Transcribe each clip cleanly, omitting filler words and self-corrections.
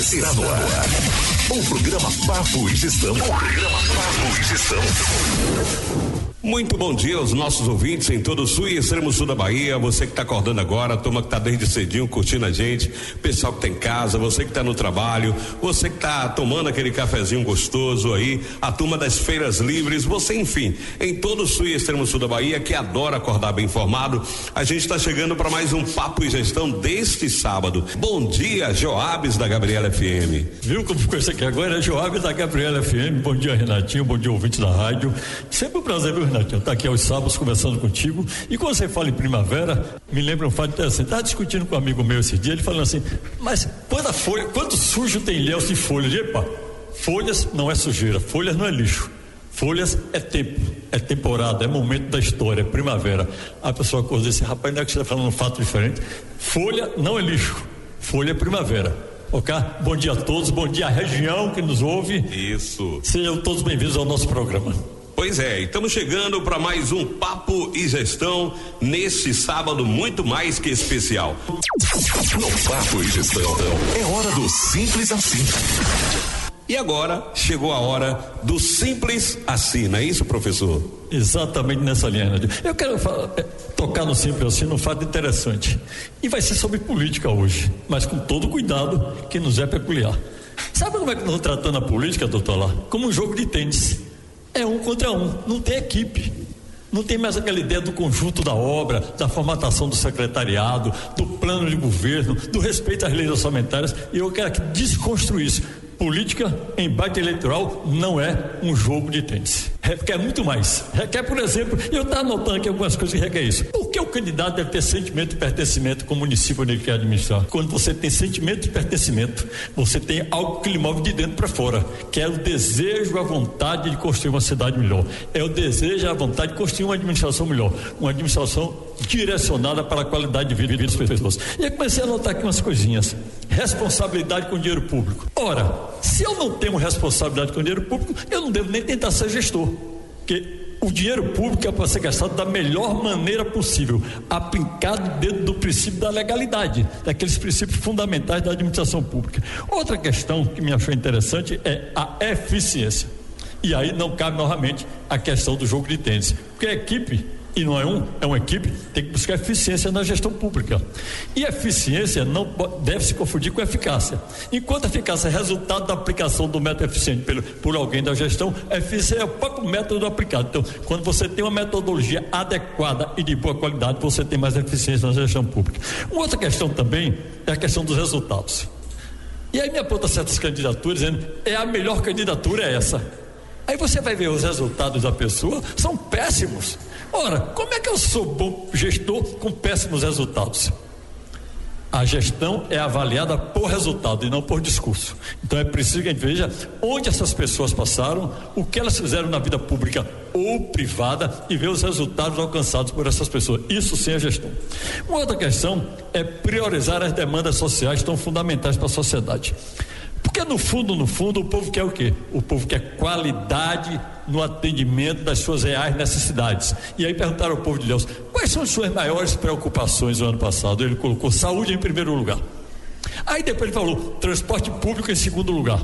Está no ar. O programa Papo e Gestão. Muito bom dia aos nossos ouvintes em todo o sul e extremo sul da Bahia, você que está acordando agora, a turma que está desde cedinho curtindo a gente, pessoal que está em casa, você que está no trabalho, você que está tomando aquele cafezinho gostoso aí, a turma das feiras livres, você enfim, em todo o sul e extremo sul da Bahia que adora acordar bem informado, a gente está chegando para mais um Papo e Gestão deste sábado. Bom dia, Joabes da Gabriela FM. Viu como ficou isso aqui agora? É Joabes da Gabriela FM. Bom dia, Renatinho, bom dia, ouvintes da rádio. Sempre um prazer, viu, Renatinho? Tá aqui aos sábados conversando contigo. E quando você fala em primavera, me lembra um fato interessante. Estava discutindo com um amigo meu esse dia, ele falando assim: mas quanto sujo tem ilhéus de folhas? Epa, folhas não é sujeira, folhas não é lixo. Folhas é tempo, é temporada, é momento da história, é primavera. A pessoa acordou e disse: rapaz, não é que você está falando um fato diferente? Folha não é lixo, folha é primavera. Ok? Bom dia a todos, bom dia à região que nos ouve. Isso. Sejam todos bem-vindos ao nosso programa. Pois é, estamos chegando para mais um Papo e Gestão neste sábado muito mais que especial. No Papo e Gestão é hora do Simples Assim. E agora chegou a hora do Simples Assim, não é isso, professor? Exatamente nessa linha. Eu quero tocar no Simples Assim num fato interessante. E vai ser sobre política hoje, mas com todo cuidado que nos é peculiar. Sabe como é que nós estamos tratando a política, doutor Lá? Como um jogo de tênis. É um contra um, não tem equipe. Não tem mais aquela ideia do conjunto da obra, da formatação do secretariado, do plano de governo, do respeito às leis orçamentárias. E eu quero aqui desconstruir isso. Política, embate eleitoral, não é um jogo de tênis. Requer muito mais. Requer, por exemplo, eu estou anotando aqui algumas coisas que requer isso. Por que o candidato deve ter sentimento de pertencimento com o município onde ele quer administrar? Quando você tem sentimento de pertencimento, você tem algo que lhe move de dentro para fora, que é o desejo, a vontade de construir uma cidade melhor. É o desejo, a vontade de construir uma administração melhor. Uma administração direcionada para a qualidade de vida das pessoas. E eu comecei a anotar aqui umas coisinhas. Responsabilidade com o dinheiro público. Ora, se eu não tenho responsabilidade com o dinheiro público, eu não devo nem tentar ser gestor, porque o dinheiro público é para ser gastado da melhor maneira possível, aplicado dentro do princípio da legalidade, daqueles princípios fundamentais da administração pública. Outra questão que me achou interessante é a eficiência. E aí não cabe novamente a questão do jogo de tênis, porque a equipe, e não é uma equipe, tem que buscar eficiência na gestão pública. E eficiência não deve se confundir com eficácia. Enquanto a eficácia é resultado da aplicação do método eficiente por alguém da gestão, a eficiência é o próprio método aplicado. Então, quando você tem uma metodologia adequada e de boa qualidade, você tem mais eficiência na gestão pública. Uma outra questão também é a questão dos resultados. E aí me aponta certas candidaturas dizendo: a melhor candidatura é essa. Aí você vai ver os resultados da pessoa, são péssimos. Ora, como é que eu sou bom gestor com péssimos resultados? A gestão é avaliada por resultado e não por discurso. Então é preciso que a gente veja onde essas pessoas passaram, o que elas fizeram na vida pública ou privada e ver os resultados alcançados por essas pessoas. Isso sim é gestão. Uma outra questão é priorizar as demandas sociais tão fundamentais para a sociedade. Porque no fundo, o povo quer o quê? O povo quer qualidade no atendimento das suas reais necessidades. E aí perguntaram ao povo de Ilhéus: quais são as suas maiores preocupações no ano passado? Ele colocou saúde em primeiro lugar. Aí depois ele falou transporte público em segundo lugar.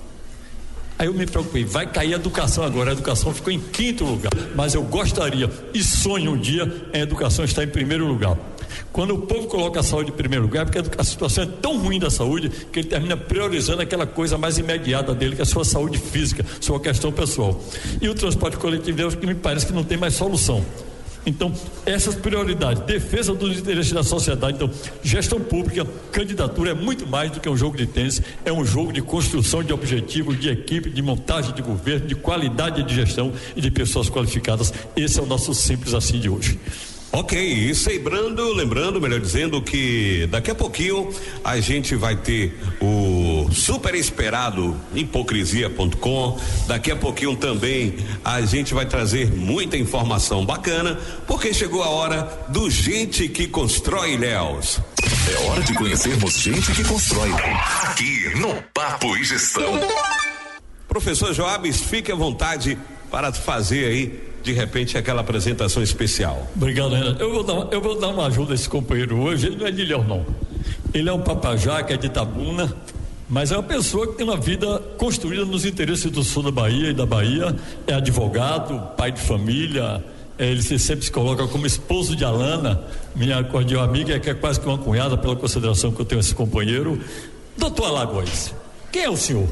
Aí eu me preocupei, vai cair a educação agora. A educação ficou em quinto lugar, mas eu gostaria e sonho um dia a educação estar em primeiro lugar. Quando o povo coloca a saúde em primeiro lugar, porque a situação é tão ruim da saúde que ele termina priorizando aquela coisa mais imediata dele, que é a sua saúde física, sua questão pessoal. E o transporte coletivo, que me parece que não tem mais solução. Então, essas prioridades, defesa dos interesses da sociedade. Então, gestão pública, candidatura é muito mais do que um jogo de tênis, é um jogo de construção de objetivos, de equipe, de montagem de governo, de qualidade de gestão e de pessoas qualificadas. Esse é o nosso Simples Assim de hoje. Ok, e lembrando, melhor dizendo, que daqui a pouquinho a gente vai ter o super esperado hipocrisia.com. Daqui a pouquinho também a gente vai trazer muita informação bacana, porque chegou a hora do Gente que Constrói, Ilhéus. É hora de conhecermos gente que constrói. Aqui no Papo e Gestão. Professor Joabes, fique à vontade para fazer aí de repente aquela apresentação especial. Obrigado, Renato. Eu vou dar uma ajuda a esse companheiro hoje. Ele não é de Ilhéus, não. Ele é um papajá que é de Itabuna, mas é uma pessoa que tem uma vida construída nos interesses do sul da Bahia e da Bahia, é advogado, pai de família, ele sempre se coloca como esposo de Alana, minha cordial amiga, que é quase que uma cunhada pela consideração que eu tenho esse companheiro. Doutor Alagoas, quem é o senhor?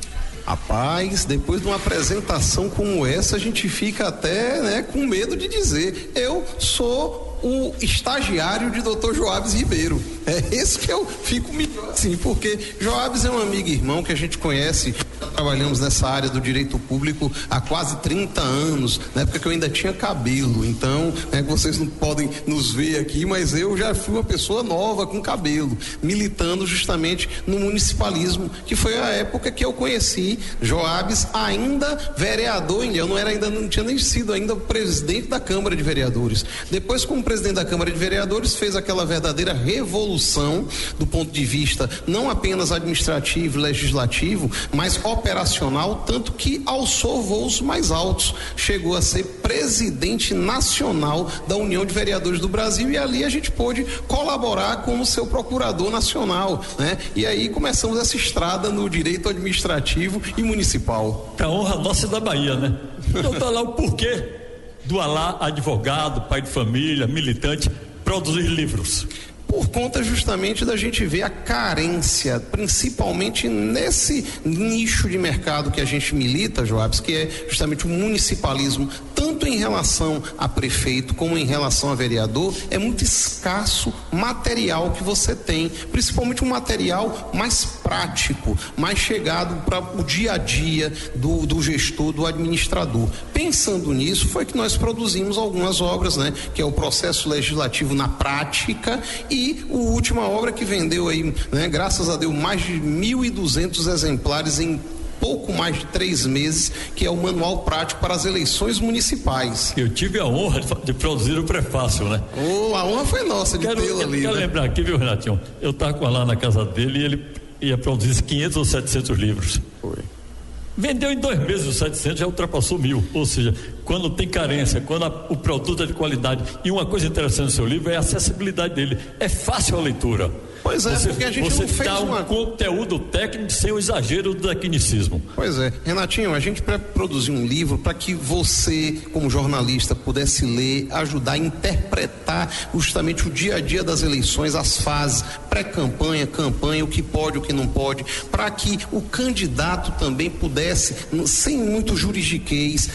Rapaz, depois de uma apresentação como essa, a gente fica até, com medo de dizer. Eu sou o estagiário de Dr. Joabes Ribeiro. É esse que eu fico melhor assim, porque Joabes é um amigo e irmão que a gente conhece. Trabalhamos nessa área do direito público há quase 30 anos, na época que eu ainda tinha cabelo. Então, vocês não podem nos ver aqui, mas eu já fui uma pessoa nova com cabelo, militando justamente no municipalismo, que foi a época que eu conheci Joabes ainda vereador. Eu não tinha nem sido ainda presidente da Câmara de Vereadores. Depois, como presidente da Câmara de Vereadores, fez aquela verdadeira revolução do ponto de vista não apenas administrativo e legislativo, mas operacional, tanto que alçou voos mais altos, chegou a ser presidente nacional da União de Vereadores do Brasil, e ali a gente pôde colaborar como seu procurador nacional, E aí começamos essa estrada no direito administrativo e municipal. Pra honra nossa da Bahia, né? Doutor Alá, o porquê do Alá, advogado, pai de família, militante, produzir livros? Por conta justamente da gente ver a carência, principalmente nesse nicho de mercado que a gente milita, Joabes, que é justamente o municipalismo, tanto em relação a prefeito como em relação a vereador. É muito escasso material que você tem, principalmente um material mais prático, mais chegado para o dia a dia do gestor, do administrador. Pensando nisso, foi que nós produzimos algumas obras, que é o processo legislativo na prática, e a última obra que vendeu aí, graças a Deus, mais de 1.200 exemplares em pouco mais de 3 meses, que é o Manual Prático para as Eleições Municipais. Eu tive a honra de produzir o prefácio, A honra foi nossa de tê-lo ali. Quero lembrar aqui, viu, Renatinho? Eu estava lá na casa dele e ele ia produzir 500 ou 700 livros. Foi. Vendeu em 2 meses os 700, já ultrapassou 1.000. Ou seja, quando tem carência, quando o produto é de qualidade. E uma coisa interessante no seu livro é a acessibilidade dele. É fácil a leitura. Pois é, porque a gente não fez um conteúdo técnico sem o exagero do tecnicismo. Pois é, Renatinho, a gente produziu um livro para que você, como jornalista, pudesse ler, ajudar a interpretar justamente o dia a dia das eleições, as fases, pré-campanha, campanha, o que pode, o que não pode, para que o candidato também pudesse, sem muito juridiquês,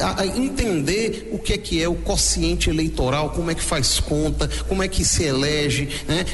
entender o que é o quociente eleitoral, como é que faz conta, como é que se elege,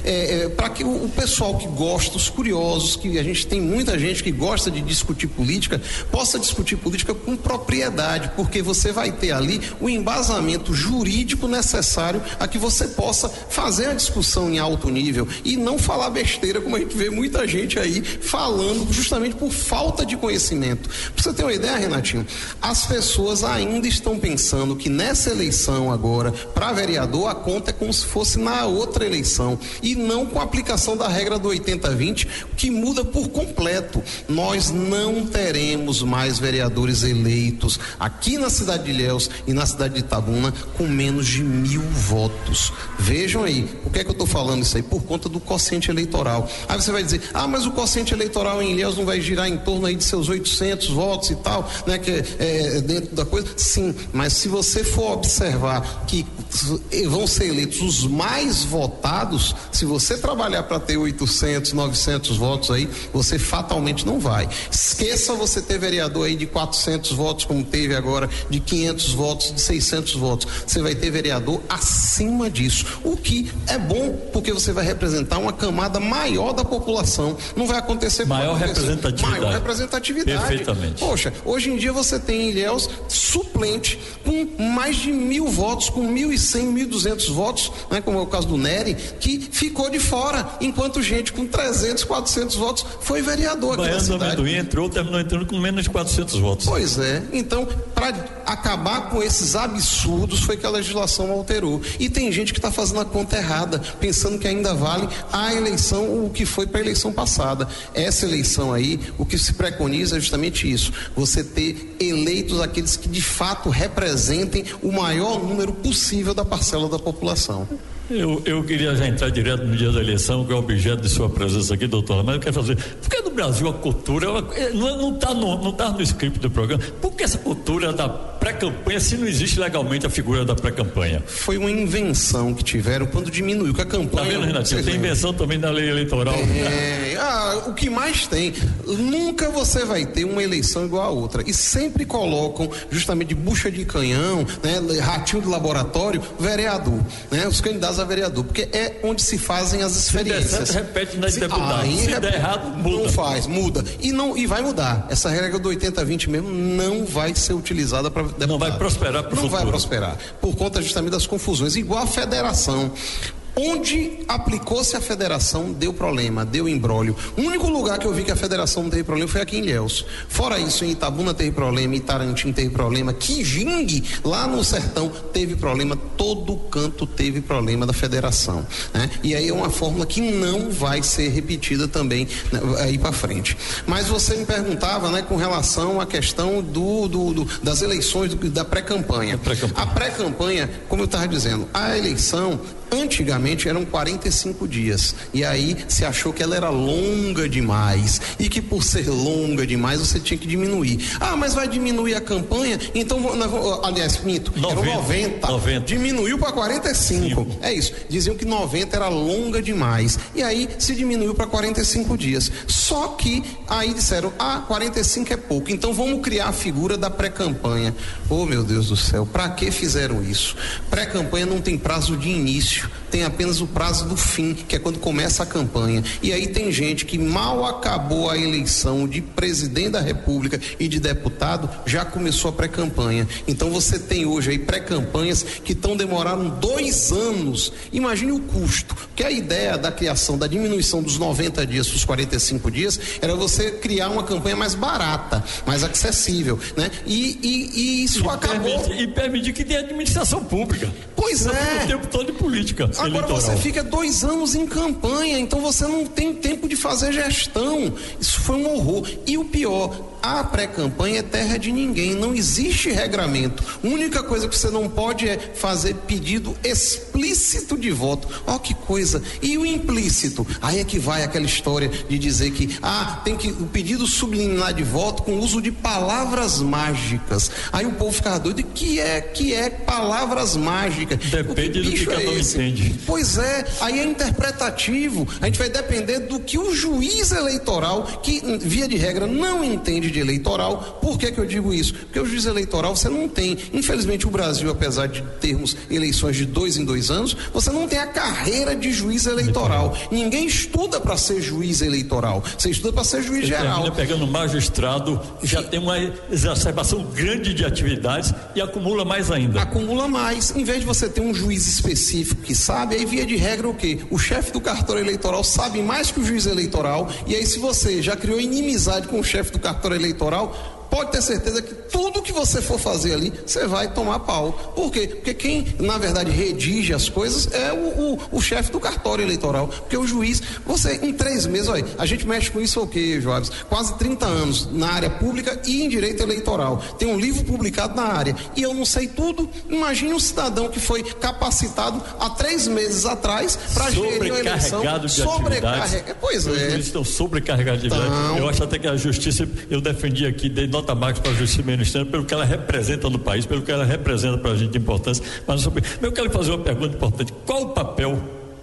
para que o pessoal que gosta, os curiosos, que a gente tem muita gente que gosta de discutir política, possa discutir política com propriedade, porque você vai ter ali o embasamento jurídico necessário a que você possa fazer a discussão em alto nível e não falar besteira, como a gente vê muita gente aí falando justamente por falta de conhecimento. Pra você ter uma ideia, Renatinho, as pessoas ainda estão pensando que nessa eleição agora, para vereador, a conta é como se fosse na outra eleição, e não com a aplicação da regra do 80-20, que muda por completo. Nós não teremos mais vereadores eleitos aqui na cidade de Ilhéus e na cidade de Itabuna com menos de 1.000 votos. Vejam aí, por que é que eu estou falando isso aí? Por conta do quociente eleitoral. Aí você vai dizer, mas o quociente eleitoral em Ilhéus não vai girar em torno aí de seus 800 votos e tal, que é dentro da coisa? Sim, mas se você for observar que vão ser eleitos os mais votados, se você trabalhar para ter 800, 900 votos aí, você fatalmente não vai. Esqueça você ter vereador aí de 400 votos, como teve agora, de 500 votos, de 600 votos. Você vai ter vereador acima disso, o que é bom, porque você vai representar uma camada maior da população. Não vai acontecer maior representatividade. Perfeitamente. Poxa, hoje em dia você tem em Ilhéus suplente com mais de 1.000 votos, com 1.100, 1.200 votos, como é o caso do Nery, que ficou de fora, enquanto gente com 300, 400 votos foi vereador aqui na cidade. Baiano entrou, terminou entrando com menos de 400 votos. Pois é, então, para acabar com esses absurdos, foi que a legislação alterou. E tem gente que está fazendo a conta errada, pensando que ainda vale a eleição, o que foi para a eleição passada. Essa eleição aí, o que se preconiza é justamente isso, você ter eleitos aqueles que de fato representem o maior número possível da parcela da população. Eu queria já entrar direto no dia da eleição, que é o objeto de sua presença aqui, doutora, mas eu quero fazer, por que no Brasil a cultura não está no script do programa. Por que essa cultura da pré-campanha se não existe legalmente a figura da pré-campanha? Foi uma invenção que tiveram quando diminuiu, que a campanha... Tá vendo, Renatinho? Tem invenção também da lei eleitoral. O que mais tem? Nunca você vai ter uma eleição igual a outra. E sempre colocam, justamente de bucha de canhão, né, ratinho de laboratório, vereador, né, os candidatos a vereador, porque é onde se fazem as experiências. Se der certo, repete na de deputado. Se der errado, muda. Não faz, muda. E vai mudar. Essa regra do 80-20 mesmo não vai ser utilizada para deputado. Não vai prosperar para o futuro. Não vai prosperar, por conta justamente das confusões. Igual a federação. Onde aplicou-se a federação, deu problema, deu embrólio. O único lugar que eu vi que a federação não teve problema foi aqui em Ilhéus. Fora isso, em Itabuna teve problema, em Itarantim teve problema, Quijingue, lá no sertão, teve problema, todo canto teve problema da federação, né? E aí é uma fórmula que não vai ser repetida também, né, aí para frente. Mas você me perguntava, né, com relação à questão das eleições, da pré-campanha. A pré-campanha, como eu estava dizendo, a eleição antigamente eram 45 dias, e aí se achou que ela era longa demais, e que por ser longa demais você tinha que diminuir. Mas vai diminuir a campanha? Então, aliás, minto, eram 90. Diminuiu para 45. Sim. É isso, diziam que 90 era longa demais, e aí se diminuiu para 45 dias. Só que aí disseram, 45 é pouco, então vamos criar a figura da pré-campanha. Oh, meu Deus do céu, para que fizeram isso? Pré-campanha não tem prazo de início, tem apenas o prazo do fim, que é quando começa a campanha. E aí tem gente que mal acabou a eleição de presidente da República e de deputado, já começou a pré-campanha. Então você tem hoje aí pré-campanhas que demoraram 2 anos. Imagine o custo, que a ideia da criação, da diminuição dos 90 dias para os 45 dias, era você criar uma campanha mais barata, mais acessível, né? E isso acabou... permitir que tenha administração pública. Pois é. O tempo todo de política. Agora eleitoral. Você fica 2 anos em campanha, então você não tem tempo de fazer gestão. Isso foi um horror. E o pior, a pré-campanha é terra de ninguém, não existe regramento. A única coisa que você não pode é fazer pedido explícito de voto. Ó, que coisa. E o implícito? Aí é que vai aquela história de dizer que tem que o pedido subliminar de voto com uso de palavras mágicas. Aí o povo fica doido. Que é palavras mágicas? Depende do que cada um entende. Pois é, aí é interpretativo. A gente vai depender do que o juiz eleitoral, que via de regra não entende de eleitoral. Por que eu digo isso? Porque o juiz eleitoral você não tem. Infelizmente o Brasil, apesar de termos eleições de 2 em 2 anos, você não tem a carreira de juiz eleitoral. Ninguém estuda para ser juiz eleitoral. Você estuda para ser juiz geral. Termina pegando magistrado, já tem uma exacerbação grande de atividades e acumula mais ainda. Acumula mais. Em vez de você ter um juiz específico que sabe, aí via de regra o quê? O chefe do cartório eleitoral sabe mais que o juiz eleitoral, e aí se você já criou inimizade com o chefe do cartório eleitoral, pode ter certeza que tudo que você for fazer ali, você vai tomar pau. Por quê? Porque quem, na verdade, redige as coisas é o chefe do cartório eleitoral. Porque o juiz, você, em 3 meses, olha, a gente mexe com isso o quê, Joabes? Quase 30 anos na área pública e em direito eleitoral. Tem um livro publicado na área. E eu não sei tudo. Imagine um cidadão que foi capacitado há 3 meses atrás para gerir a eleição. Sobrecarregado. Pois é. Os juízes estão sobrecarregados de atividades. Eu acho até que a justiça, eu defendi aqui, dei nota máxima para a justiça ministerial pelo que ela representa no país, pelo que ela representa para a gente de importância. Mas eu quero fazer uma pergunta importante: qual o papel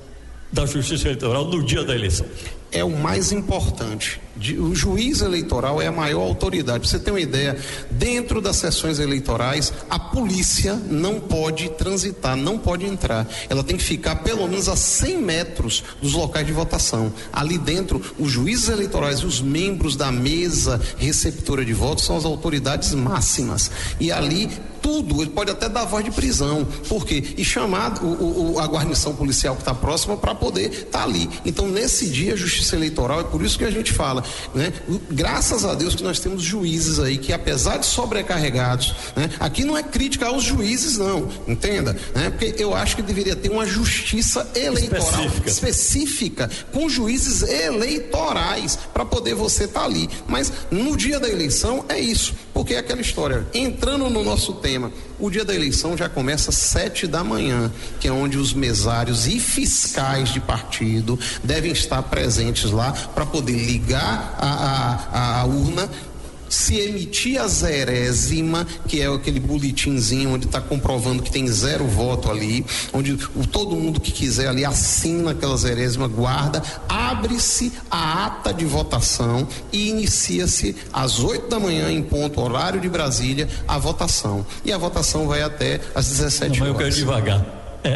da justiça eleitoral no dia da eleição? É o mais importante. O juiz eleitoral é a maior autoridade. Pra você ter uma ideia, dentro das sessões eleitorais, a polícia não pode transitar, não pode entrar. Ela tem que ficar pelo menos a 100 metros dos locais de votação. Ali dentro, os juízes eleitorais e os membros da mesa receptora de votos são as autoridades máximas. E ali tudo, ele pode até dar voz de prisão. Por quê? E chamar a guarnição policial que está próxima para poder estar ali. Então, nesse dia, a justiça eleitoral, é por isso que a gente fala, né? Graças a Deus que nós temos juízes aí que, apesar de sobrecarregados, né? Aqui não é crítica aos juízes, não, entenda, né? Porque eu acho que deveria ter uma justiça eleitoral específica com juízes eleitorais para poder você estar ali. Mas no dia da eleição é isso, porque é aquela história, entrando no nosso tema, o dia da eleição já começa às 7 da manhã, que é onde os mesários e fiscais de partido devem estar presentes presentes lá para poder ligar a urna, se emitir a 0ª, que é aquele boletinzinho onde está comprovando que tem 0 voto ali, onde todo mundo que quiser ali assina aquela 0ª, guarda, abre-se a ata de votação e inicia-se às 8 da manhã, em ponto, horário de Brasília, a votação. E a votação vai até às 17 horas. Mas eu quero devagar.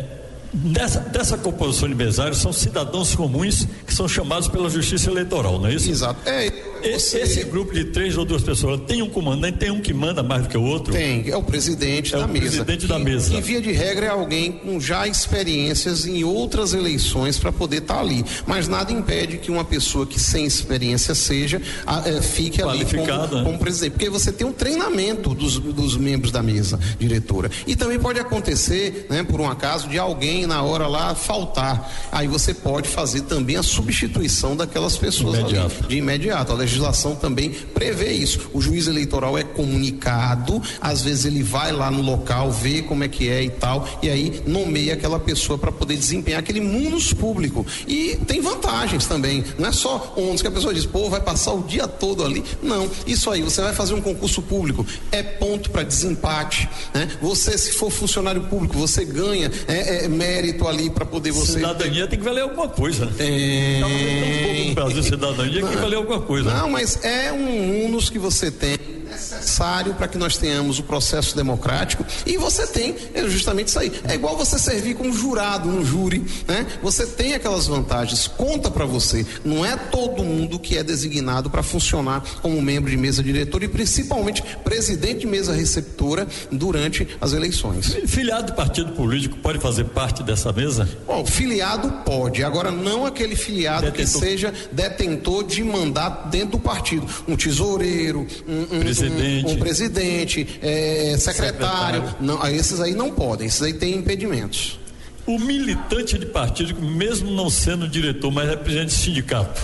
Dessa composição de mesários são cidadãos comuns que são chamados pela Justiça Eleitoral, não é isso? Exato. Esse grupo de 3 ou 2 pessoas tem um comandante, tem um que manda mais do que o outro? Tem, é o presidente da mesa. Presidente da mesa. Que via de regra é alguém com já experiências em outras eleições para poder estar ali. Mas nada impede que uma pessoa que sem experiência fique ali como presidente. Porque você tem um treinamento dos membros da mesa diretora. E também pode acontecer, né, por um acaso, de alguém na hora lá faltar. Aí você pode fazer também a substituição daquelas pessoas de imediato. A legislação também prevê isso. O juiz eleitoral é comunicado, às vezes ele vai lá no local, vê como é que é e tal, e aí nomeia aquela pessoa para poder desempenhar aquele munus público. E tem vantagens também. Não é só ônus que a pessoa diz, vai passar o dia todo ali. Não, isso aí, você vai fazer um concurso público, é ponto para desempate, né? Você, se for funcionário público, você ganha mérito ali para poder você... Cidadania tem que valer alguma coisa. No Brasil, cidadania tem que valer alguma coisa. Não, mas é um ônus que você tem necessário para que nós tenhamos o processo democrático, e você tem justamente isso aí. É igual você servir como jurado no júri, né? Você tem aquelas vantagens, conta para você. Não é todo mundo que é designado para funcionar como membro de mesa diretora e principalmente presidente de mesa receptora durante as eleições. Filiado de partido político pode fazer parte dessa mesa? Bom, filiado pode, agora não aquele filiado que seja detentor de mandato dentro do partido, um tesoureiro, um presidente, secretário. Não, esses aí não podem, esses aí têm impedimentos. O militante de partido, mesmo não sendo diretor, mas é presidente de sindicato,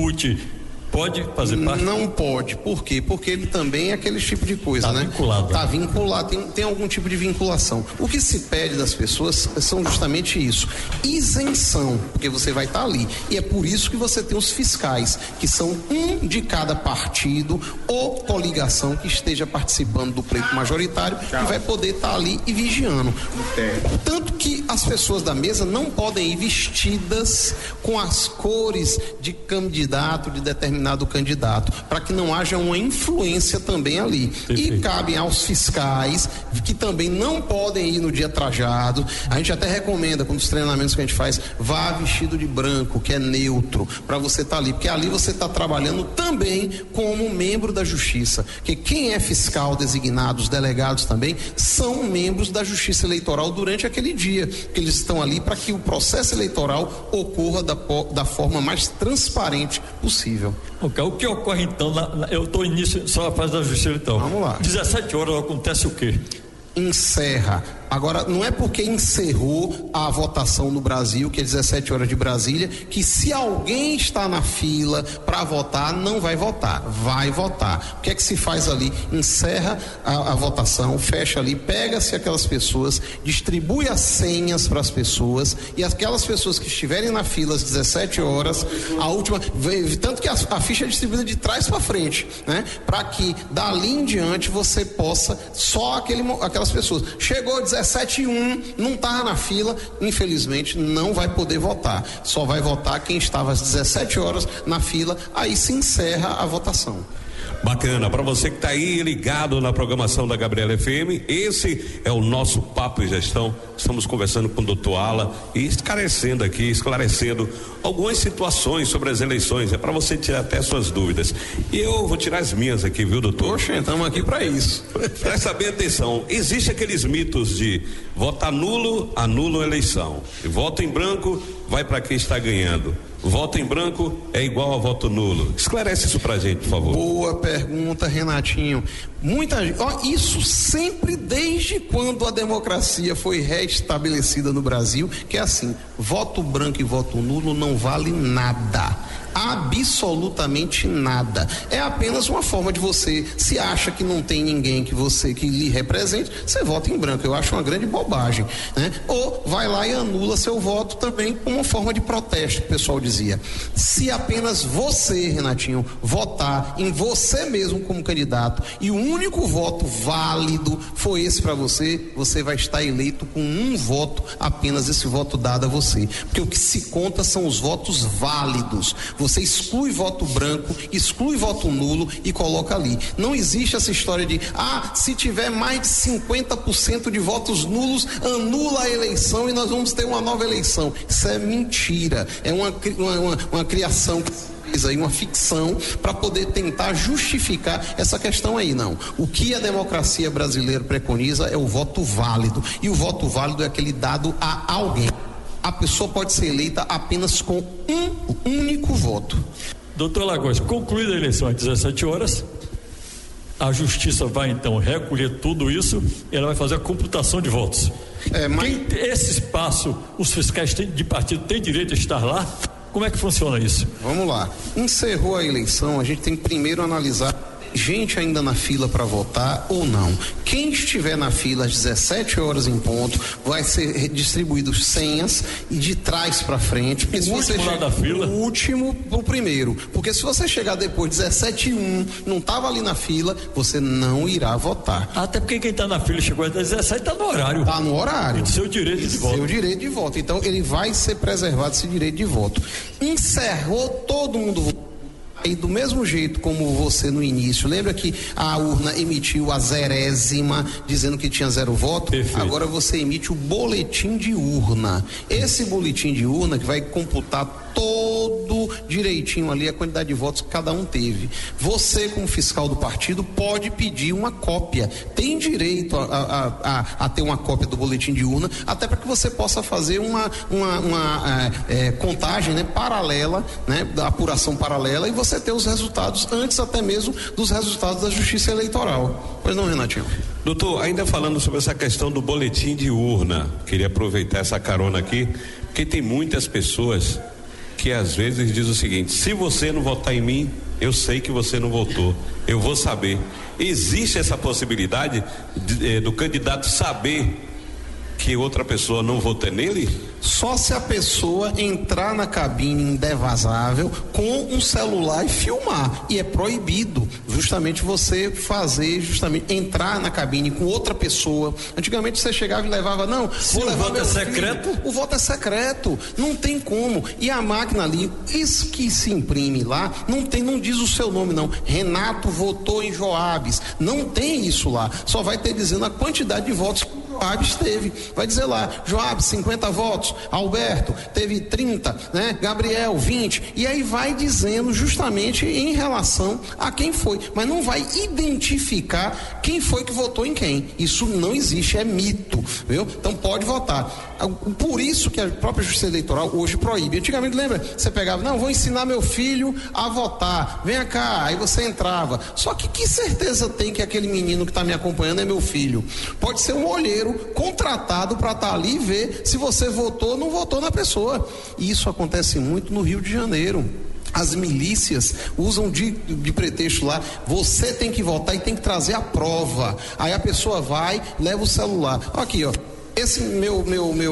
pode fazer parte? Não pode. Por quê? Porque ele também é aquele tipo de coisa, né? Vinculado. Tá vinculado, tem algum tipo de vinculação. O que se pede das pessoas são justamente isso: isenção, porque você vai estar ali. E é por isso que você tem os fiscais, que são um de cada partido ou coligação que esteja participando do pleito majoritário, que vai poder estar ali e vigiando. Tanto que as pessoas da mesa não podem ir vestidas com as cores de candidato, de determinado candidato, para que não haja uma influência também ali. Perfeito. E cabem aos fiscais, que também não podem ir no dia trajado. A gente até recomenda, com os treinamentos que a gente faz, vá vestido de branco, que é neutro, para você estar ali, porque ali você está trabalhando também como membro da justiça, que quem é fiscal designado, os delegados também, são membros da justiça eleitoral durante aquele dia, que eles estão ali para que o processo eleitoral ocorra da forma mais transparente possível. O que ocorre então, eu estou início só a fase da justiça eleitoral. Vamos lá. 17 horas acontece o quê? Encerra. Agora, não é porque encerrou a votação no Brasil, que é 17 horas de Brasília, que se alguém está na fila para votar, não vai votar. Vai votar. O que é que se faz ali? Encerra a votação, fecha ali, pega-se aquelas pessoas, distribui as senhas para as pessoas, e aquelas pessoas que estiverem na fila às 17 horas, a última, tanto que a ficha é distribuída de trás para frente, né? Para que dali em diante você possa, só aquelas pessoas. Chegou 17h01, não estava na fila, infelizmente não vai poder votar. Só vai votar quem estava às 17 horas na fila, aí se encerra a votação. Bacana, para você que está aí ligado na programação da Gabriela FM, esse é o nosso Papo e Gestão. Estamos conversando com o doutor Ala e esclarecendo algumas situações sobre as eleições. É para você tirar até suas dúvidas. E eu vou tirar as minhas aqui, viu, doutor? Poxa, estamos aqui para isso. Presta bem atenção. Existem aqueles mitos de votar nulo, anula a eleição. E voto em branco, vai para quem está ganhando. Voto em branco é igual a voto nulo. Esclarece isso pra gente, por favor. Boa pergunta, Renatinho. Isso sempre desde quando a democracia foi restabelecida no Brasil, que é assim, voto branco e voto nulo não vale nada. Absolutamente nada. É apenas uma forma de você, se acha que não tem ninguém que lhe represente, você vota em branco. Eu acho uma grande bobagem, né? Ou vai lá e anula seu voto também como uma forma de protesto, que o pessoal dizia. Se apenas você, Renatinho, votar em você mesmo como candidato e o único voto válido foi esse para você, você vai estar eleito com um voto, apenas esse voto dado a você. Porque o que se conta são os votos válidos. Você exclui voto branco, exclui voto nulo e coloca ali. Não existe essa história de, se tiver mais de 50% de votos nulos, anula a eleição e nós vamos ter uma nova eleição. Isso é mentira. É uma criação que fez aí, uma ficção para poder tentar justificar essa questão aí. Não. O que a democracia brasileira preconiza é o voto válido. E o voto válido é aquele dado a alguém. A pessoa pode ser eleita apenas com um único voto. Doutor Lagoas, concluída a eleição às 17 horas, a justiça vai então recolher tudo isso e ela vai fazer a computação de votos. Esse espaço, os fiscais de partido têm direito a estar lá? Como é que funciona isso? Vamos lá. Encerrou a eleição, a gente tem que primeiro analisar gente ainda na fila para votar ou não. Quem estiver na fila às 17 horas em ponto, vai ser distribuído senhas e de trás para frente. O último lá da fila? O último pro primeiro. Porque se você chegar depois 17h01, não estava ali na fila, você não irá votar. Até porque quem está na fila chegou às 17 está no horário. Está no horário. Seu direito de voto. Seu direito de voto. Então ele vai ser preservado esse direito de voto. Encerrou, todo mundo votou. E do mesmo jeito como você no início, lembra que a urna emitiu a 0ª dizendo que tinha 0 voto? Perfeito. Agora você emite o boletim de urna. Esse boletim de urna que vai computar todo direitinho ali a quantidade de votos que cada um teve. Você, como fiscal do partido, pode pedir uma cópia. Tem direito a ter uma cópia do boletim de urna, até para que você possa fazer uma contagem, né, paralela, né, da apuração paralela, e você ter os resultados antes até mesmo dos resultados da Justiça Eleitoral. Pois não, Renatinho? Doutor, ainda falando sobre essa questão do boletim de urna, queria aproveitar essa carona aqui, porque tem muitas pessoas que às vezes diz o seguinte: se você não votar em mim, eu sei que você não votou, eu vou saber. Existe essa possibilidade do candidato saber que outra pessoa não vota nele? Só se a pessoa entrar na cabine indevasável com um celular e filmar, e é proibido justamente você entrar na cabine com outra pessoa. Antigamente você chegava e levava, se o voto é secreto? O voto é secreto, não tem como. E a máquina ali, isso que se imprime lá, não diz o seu nome não. Renato votou em Joabes, não tem isso lá, só vai ter dizendo a quantidade de votos que Joabes teve. Vai dizer lá, Joabes 50 votos, Alberto teve 30, né? Gabriel 20, e aí vai dizendo justamente em relação a quem foi, mas não vai identificar quem foi que votou em quem. Isso não existe, é mito, viu? Então pode votar. Por isso que a própria Justiça Eleitoral hoje proíbe. Antigamente, lembra? Você pegava, não, vou ensinar meu filho a votar, vem cá, aí você entrava. Só que certeza tem que aquele menino que está me acompanhando é meu filho? Pode ser um olheiro contratado para estar ali e ver se você votou ou não votou na pessoa. E isso acontece muito no Rio de Janeiro. As milícias usam de pretexto lá, você tem que votar e tem que trazer a prova. Aí a pessoa vai, leva o celular. Aqui, ó. Esse meu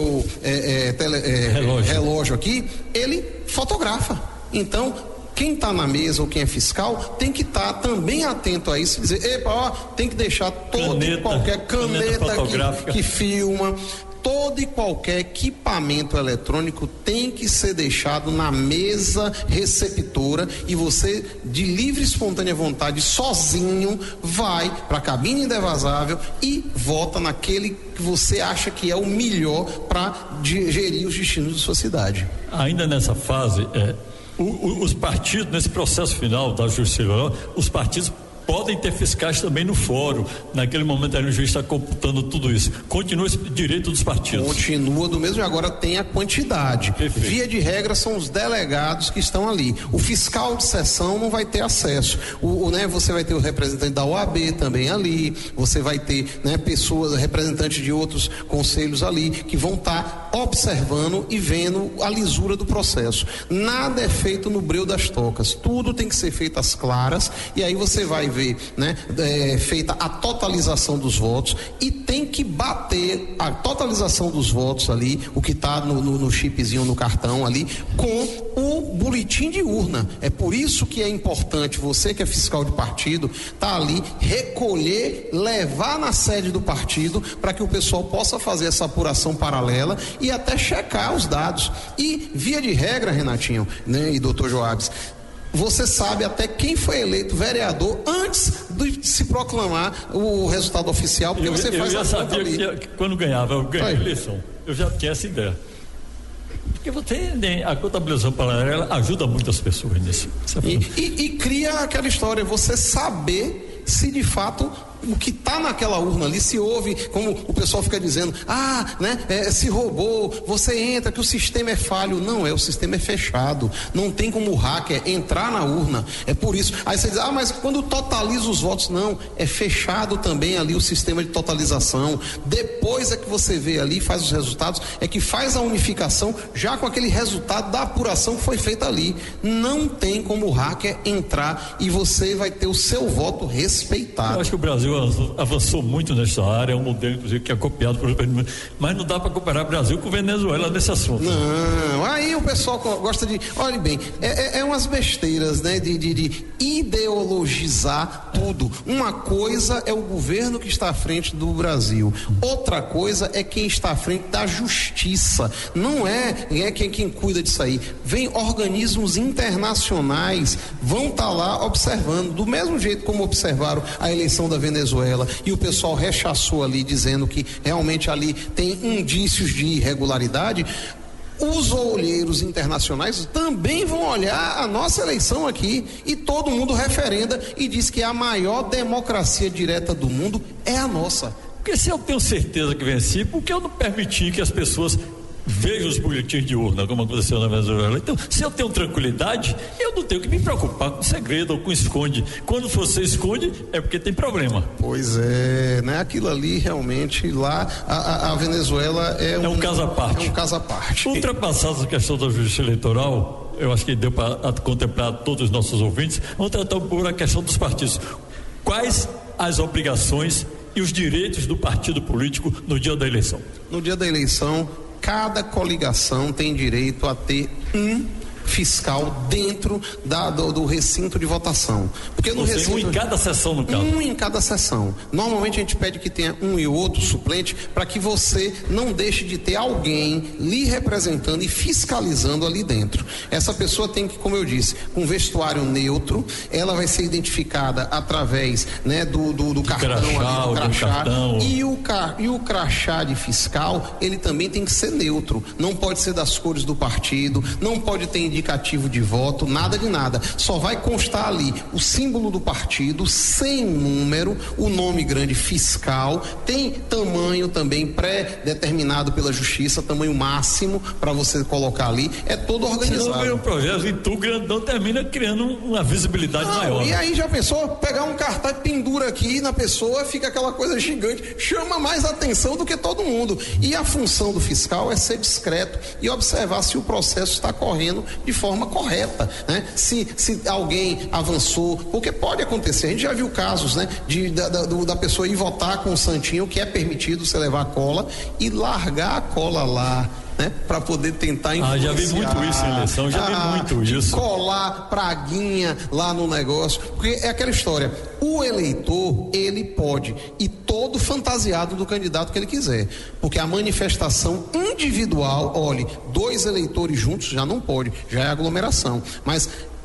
relógio aqui, ele fotografa. Então, quem está na mesa ou quem é fiscal tem que estar também atento a isso e dizer, epa, ó, tem que deixar todo e qualquer caneta que filma, todo e qualquer equipamento eletrônico tem que ser deixado na mesa receptora, e você, de livre e espontânea vontade, sozinho, vai para a cabine indevasável e vota naquele que você acha que é o melhor para gerir os destinos de sua cidade. Ainda nessa fase, os partidos, nesse processo final da Justiça Eleitoral, os partidos podem ter fiscais também no fórum. Naquele momento o juiz está computando tudo isso. Continua esse direito dos partidos. Continua do mesmo, e agora tem a quantidade. Perfeito. Via de regra são os delegados que estão ali. O fiscal de sessão não vai ter acesso. Você vai ter o representante da OAB também ali, você vai ter, né, pessoas, representantes de outros conselhos ali, que vão estar observando e vendo a lisura do processo. Nada é feito no breu das tocas, tudo tem que ser feito às claras, e aí você vai ver, né, feita a totalização dos votos, e tem que bater a totalização dos votos ali, o que está no chipzinho, no cartão ali, com o boletim de urna. É por isso que é importante você, que é fiscal de partido, tá ali, recolher, levar na sede do partido, para que o pessoal possa fazer essa apuração paralela e até checar os dados. E via de regra, Renatinho, né, e doutor Joabes, você sabe até quem foi eleito vereador antes de se proclamar o resultado oficial, porque você faz a conta ali. Eu já sabia que quando eu ganhei a eleição, eu já tinha essa ideia. Porque a contabilização paralela ajuda muitas pessoas nisso. E cria aquela história, você saber se de fato o que está naquela urna ali, se houve, como o pessoal fica dizendo, se roubou, você entra, que o sistema é falho. Não é, o sistema é fechado, não tem como o hacker entrar na urna, é por isso. Aí você diz, mas quando totaliza os votos, não, é fechado também ali o sistema de totalização, depois é que você vê ali, faz os resultados, é que faz a unificação, já com aquele resultado da apuração que foi feita ali. Não tem como o hacker entrar e você vai ter o seu voto respeitado. Eu acho que o Brasil avançou muito nessa área, é um modelo, inclusive, que é copiado por outros, mas não dá para comparar Brasil com Venezuela nesse assunto. Não, aí o pessoal gosta de, olhe bem, é umas besteiras, né, de ideologizar tudo. Uma coisa é o governo que está à frente do Brasil, outra coisa é quem está à frente da justiça, não é quem cuida disso aí. Vem organismos internacionais, vão estar lá observando, do mesmo jeito como observaram a eleição da Venezuela, e o pessoal rechaçou ali, dizendo que realmente ali tem indícios de irregularidade. Os olheiros internacionais também vão olhar a nossa eleição aqui, e todo mundo referenda e diz que a maior democracia direta do mundo é a nossa. Porque se eu tenho certeza que venci, por que eu não permiti que as pessoas vejam os boletins de urna, como aconteceu na Venezuela? Então, se eu tenho tranquilidade, eu não tenho que me preocupar com segredo ou com esconde. Quando você esconde, é porque tem problema. Pois é, né? Aquilo ali realmente, lá, a Venezuela é um caso à parte. É um caso à parte. Ultrapassada a questão da justiça eleitoral, eu acho que deu para contemplar todos os nossos ouvintes. Vamos tratar por a questão dos partidos. Quais as obrigações e os direitos do partido político no dia da eleição? No dia da eleição, cada coligação tem direito a ter um fiscal dentro do recinto de votação. Porque no recinto, um em cada sessão, no caso. Um em cada sessão. Normalmente a gente pede que tenha um e outro suplente, para que você não deixe de ter alguém lhe representando e fiscalizando ali dentro. Essa pessoa tem que, como eu disse, com vestuário neutro, ela vai ser identificada através, né, do cartão, crachá, ali, do crachá, cartão. E o crachá de fiscal, ele também tem que ser neutro. Não pode ser das cores do partido, não pode ter indicativo de voto, nada de nada. Só vai constar ali o símbolo do partido, sem número, o nome grande fiscal, tem tamanho também pré-determinado pela justiça, tamanho máximo para você colocar ali, é todo organizado. Se não vem um projeto e tu grandão termina criando uma visibilidade maior. E aí já pensou, pegar um cartaz, pendura aqui na pessoa, fica aquela coisa gigante, chama mais atenção do que todo mundo. E a função do fiscal é ser discreto e observar se o processo está correndo de forma correta, né? Se alguém avançou, porque pode acontecer, a gente já viu casos, né, da pessoa ir votar com o santinho, que é permitido você levar a cola e largar a cola lá, né, para poder tentar influenciar. Já vi muito isso em eleição, já vi muito isso. Colar praguinha lá no negócio, porque é aquela história, o eleitor, ele pode ir todo fantasiado do candidato que ele quiser, porque a manifestação individual, olhe, 2 eleitores juntos já não pode, já é aglomeração, mas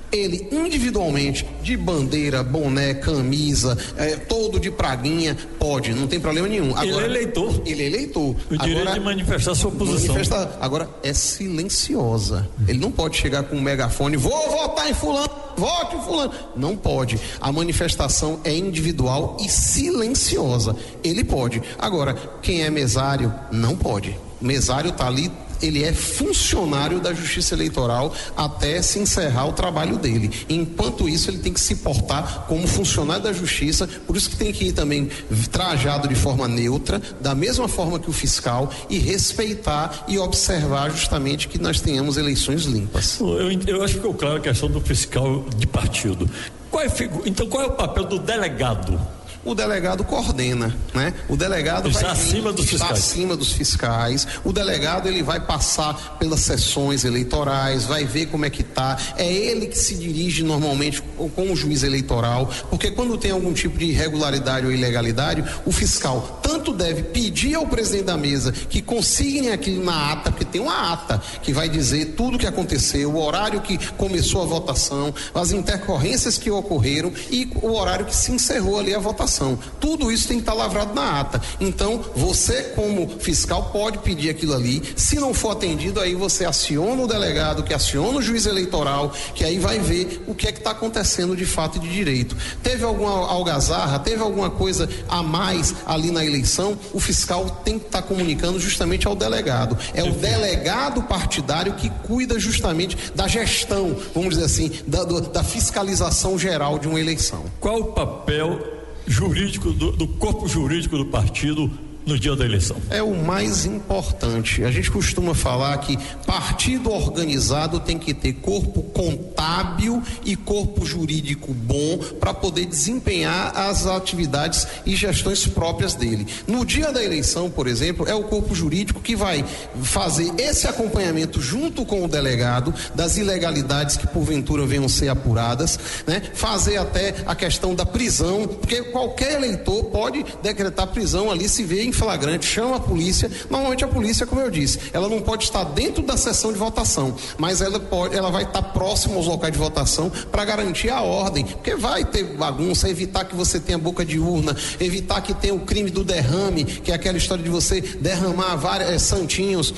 Ele individualmente, de bandeira, boné, camisa, todo de praguinha, pode, não tem problema nenhum. Agora, ele é eleitor. Ele é eleitor. O direito de manifestar sua posição. Agora, é silenciosa. Ele não pode chegar com um megafone, vou votar em fulano, vote em fulano. Não pode. A manifestação é individual e silenciosa. Ele pode. Agora, quem é mesário, não pode. Mesário está ali, ele é funcionário da Justiça Eleitoral até se encerrar o trabalho dele. Enquanto isso, ele tem que se portar como funcionário da Justiça, por isso que tem que ir também trajado de forma neutra, da mesma forma que o fiscal, e respeitar e observar justamente que nós tenhamos eleições limpas. Eu acho que ficou claro a questão do fiscal de partido. Então, qual é o papel do delegado? O delegado coordena, né? O delegado está acima dos fiscais. O delegado, ele vai passar pelas sessões eleitorais, vai ver como é que tá. É ele que se dirige normalmente com o juiz eleitoral, porque quando tem algum tipo de irregularidade ou ilegalidade, o fiscal tanto deve pedir ao presidente da mesa que consignem aquilo na ata, porque tem uma ata que vai dizer tudo o que aconteceu, o horário que começou a votação, as intercorrências que ocorreram e o horário que se encerrou ali a votação. Tudo isso tem que estar lavrado na ata. Então, você como fiscal pode pedir aquilo ali. Se não for atendido, aí você aciona o delegado, que aciona o juiz eleitoral, que aí vai ver o que é que está acontecendo de fato e de direito. Teve alguma algazarra, teve alguma coisa a mais ali na eleição, o fiscal tem que estar comunicando justamente ao delegado. É o delegado partidário que cuida justamente da gestão, vamos dizer assim, da fiscalização geral de uma eleição. Qual o papel jurídico do corpo jurídico do partido no dia da eleição? É o mais importante. A gente costuma falar que partido organizado tem que ter corpo contábil e corpo jurídico bom para poder desempenhar as atividades e gestões próprias dele. No dia da eleição, por exemplo, é o corpo jurídico que vai fazer esse acompanhamento junto com o delegado das ilegalidades que porventura venham a ser apuradas, né? Fazer até a questão da prisão, porque qualquer eleitor pode decretar prisão ali se vê em flagrante, chama a polícia. Normalmente a polícia, como eu disse, ela não pode estar dentro da sessão de votação, mas ela vai estar próximo aos locais de votação para garantir a ordem, porque vai ter bagunça, evitar que você tenha boca de urna, evitar que tenha o crime do derrame, que é aquela história de você derramar vários santinhos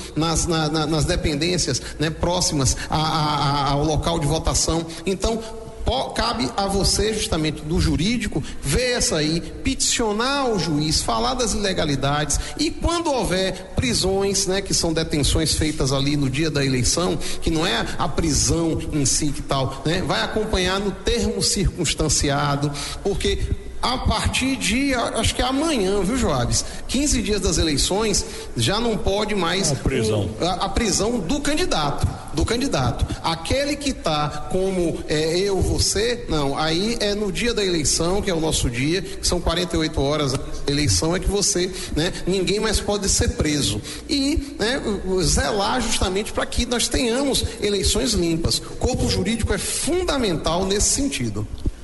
nas dependências, né, próximas ao local de votação. Então, cabe a você, justamente do jurídico, ver essa aí, peticionar o juiz, falar das ilegalidades, e quando houver prisões, né, que são detenções feitas ali no dia da eleição, que não é a prisão em si que tal, né, vai acompanhar no termo circunstanciado, porque a partir de, acho que é amanhã, viu, Joabes? 15 dias das eleições, já não pode mais a prisão do candidato. Aquele que está como você, não, aí é no dia da eleição, que é o nosso dia, que são 48 horas da eleição, é que você, né, ninguém mais pode ser preso. E, né, zelar justamente para que nós tenhamos eleições limpas. O corpo jurídico é fundamental nesse sentido.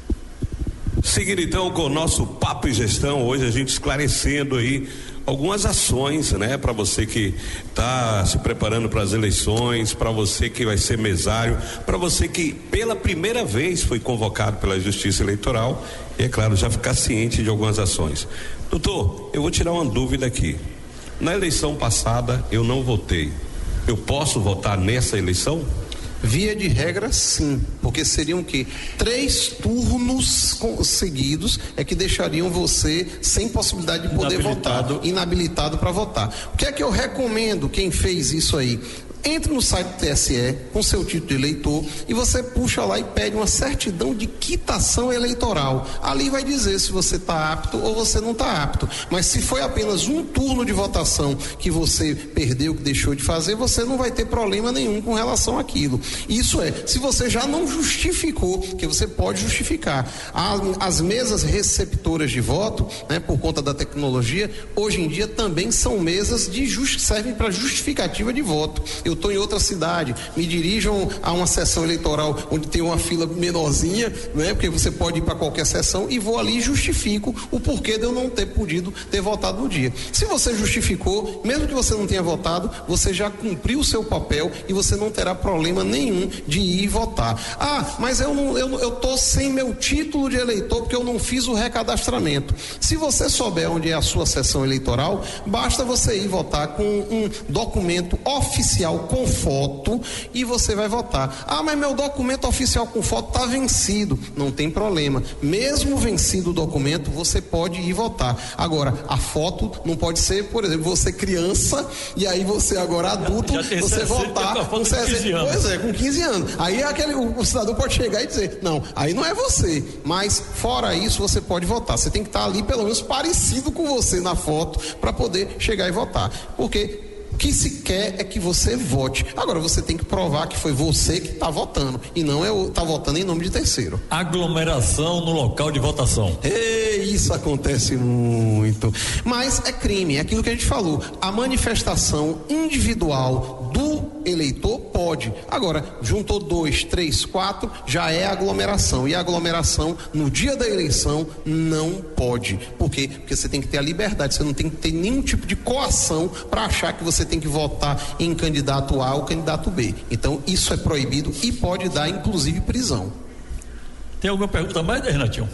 Seguindo então com o nosso Papo e Gestão, hoje a gente esclarecendo aí algumas ações, né, para você que está se preparando para as eleições, para você que vai ser mesário, para você que pela primeira vez foi convocado pela Justiça Eleitoral, e é claro, já ficar ciente de algumas ações. Doutor, eu vou tirar uma dúvida aqui. Na eleição passada eu não votei. Eu posso votar nessa eleição? Via de regra, sim, porque seriam o quê? 3 turnos seguidos é que deixariam você sem possibilidade de poder votar, inabilitado para votar. O que é que eu recomendo quem fez isso aí? Entre no site do TSE com seu título de eleitor e você puxa lá e pede uma certidão de quitação eleitoral. Ali vai dizer se você está apto ou você não está apto. Mas se foi apenas um turno de votação que você perdeu, que deixou de fazer, você não vai ter problema nenhum com relação àquilo. Isso é, se você já não justificou, que você pode justificar. As mesas receptoras de voto, né, por conta da tecnologia, hoje em dia também são mesas servem para justificativa de voto. Eu estou em outra cidade, me dirijam a uma sessão eleitoral onde tem uma fila menorzinha, né? Porque você pode ir para qualquer sessão, e vou ali e justifico o porquê de eu não ter podido ter votado no dia. Se você justificou, mesmo que você não tenha votado, você já cumpriu o seu papel e você não terá problema nenhum de ir votar. Mas eu tô sem meu título de eleitor porque eu não fiz o recadastramento. Se você souber onde é a sua sessão eleitoral, basta você ir votar com um documento oficial com foto e você vai votar. Mas meu documento oficial com foto está vencido. Não tem problema. Mesmo vencido o documento, você pode ir votar. Agora, a foto não pode ser, por exemplo, você criança e aí você agora adulto, você votar com 15 anos. Pois é, com 15 anos. Aí o cidadão pode chegar e dizer, não, aí não é você. Mas fora isso, você pode votar. Você tem que estar ali pelo menos parecido com você na foto para poder chegar e votar. Porque o que se quer é que você vote. Agora, você tem que provar que foi você que está votando e não está votando em nome de terceiro. Aglomeração no local de votação. Isso acontece muito. Mas é crime, é aquilo que a gente falou. A manifestação individual do eleitor pode. Agora, juntou 2, 3, 4, já é aglomeração. E a aglomeração no dia da eleição não pode. Por quê? Porque você tem que ter a liberdade, você não tem que ter nenhum tipo de coação para achar que você tem que votar em candidato A ou candidato B. Então, isso é proibido e pode dar, inclusive, prisão. Tem alguma pergunta mais, Renatinho?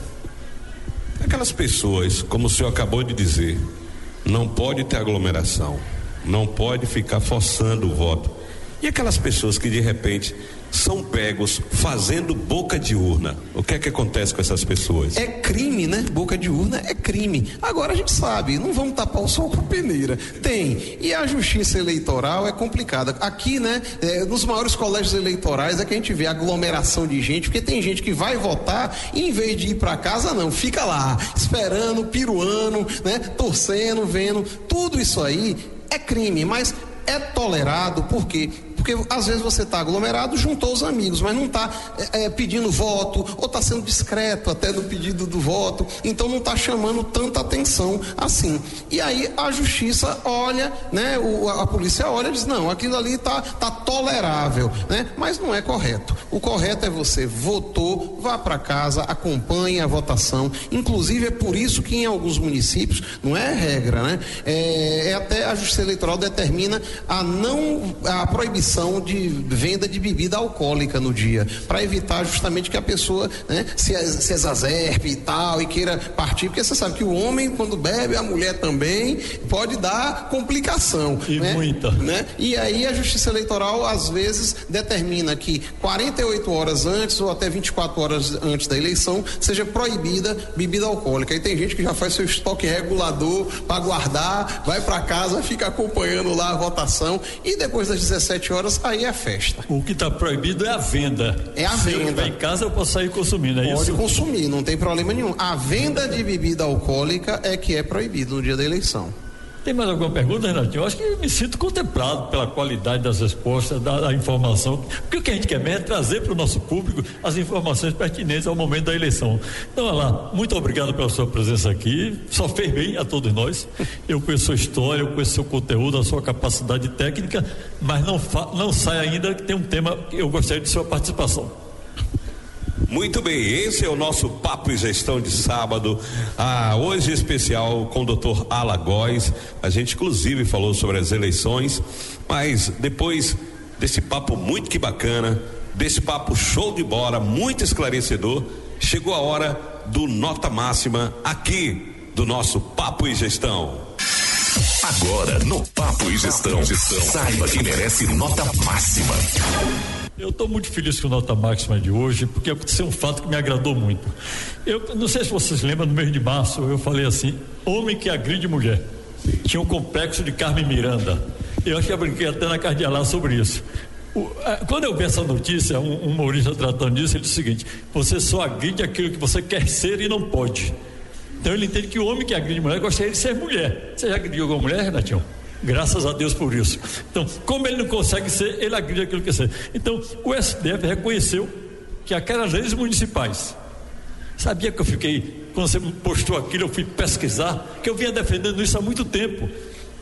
Aquelas pessoas, como o senhor acabou de dizer, não pode ter aglomeração, não pode ficar forçando o voto. E aquelas pessoas que de repente são pegos fazendo boca de urna, o que é que acontece com essas pessoas? É crime, né? Boca de urna é crime. Agora a gente sabe, não vamos tapar o sol com a peneira. Tem. E a justiça eleitoral é complicada. Aqui, né, nos maiores colégios eleitorais é que a gente vê aglomeração de gente, porque tem gente que vai votar e em vez de ir para casa, não, fica lá, esperando, piruando, né, torcendo, vendo. Tudo isso aí é crime, mas é tolerado, por quê? Porque às vezes você está aglomerado, juntou os amigos, mas não está pedindo voto, ou está sendo discreto até no pedido do voto, então não está chamando tanta atenção assim. E aí a justiça olha, né? A polícia olha e diz, não, aquilo ali tá tolerável, né? Mas não é correto. O correto é você votou, vá para casa, acompanhe a votação. Inclusive é por isso que em alguns municípios, não é regra, né? Até a justiça eleitoral determina a proibição de venda de bebida alcoólica no dia, para evitar justamente que a pessoa, né, se exacerbe e tal, e queira partir, porque você sabe que o homem quando bebe, a mulher também, pode dar complicação. E né? muita. Né? E aí a justiça eleitoral às vezes determina que 48 horas antes ou até 24 horas antes da eleição seja proibida bebida alcoólica. E tem gente que já faz seu estoque regulador para guardar, vai para casa, fica acompanhando lá a votação e depois das 17 horas aí é festa. O que está proibido é a venda. É a Se venda. eu estiver em casa eu posso sair consumindo, é Pode isso? consumir, não tem problema nenhum. A venda de bebida alcoólica é que é proibido no dia da eleição. Tem mais alguma pergunta, Renatinho? Eu acho que me sinto contemplado pela qualidade das respostas, da informação, porque o que a gente quer mesmo é trazer para o nosso público as informações pertinentes ao momento da eleição. Então, Alain, muito obrigado pela sua presença aqui, só fez bem a todos nós. Eu conheço sua história, eu conheço seu conteúdo, a sua capacidade técnica, mas não sai ainda que tem um tema que eu gostaria de sua participação. Muito bem, esse é o nosso Papo e Gestão de sábado, hoje especial com o Dr. Alain Góes. A gente inclusive falou sobre as eleições, mas depois desse papo muito que bacana, desse papo show de bola, muito esclarecedor, chegou a hora do Nota Máxima aqui do nosso Papo e Gestão. Agora no Papo e Gestão, saiba que merece nota máxima. Eu estou muito feliz com a nota máxima de hoje, porque aconteceu um fato que me agradou muito. Eu não sei se vocês lembram, no mês de março eu falei assim, homem que agride mulher. Tinha um complexo de Carmen Miranda. Eu acho que eu brinquei até na Cardialar sobre isso. Quando eu vi essa notícia, um humorista tratando disso, ele disse o seguinte: você só agride aquilo que você quer ser e não pode. Então ele entende que o homem que agride mulher gostaria de ser mulher. Você já agrediu alguma mulher, Renatinho? Graças a Deus por isso. Então, como ele não consegue ser, ele agride aquilo que quer ser. Então, o STF reconheceu que aquelas leis municipais, sabia que eu fiquei, quando você postou aquilo, eu fui pesquisar, que eu vinha defendendo isso há muito tempo.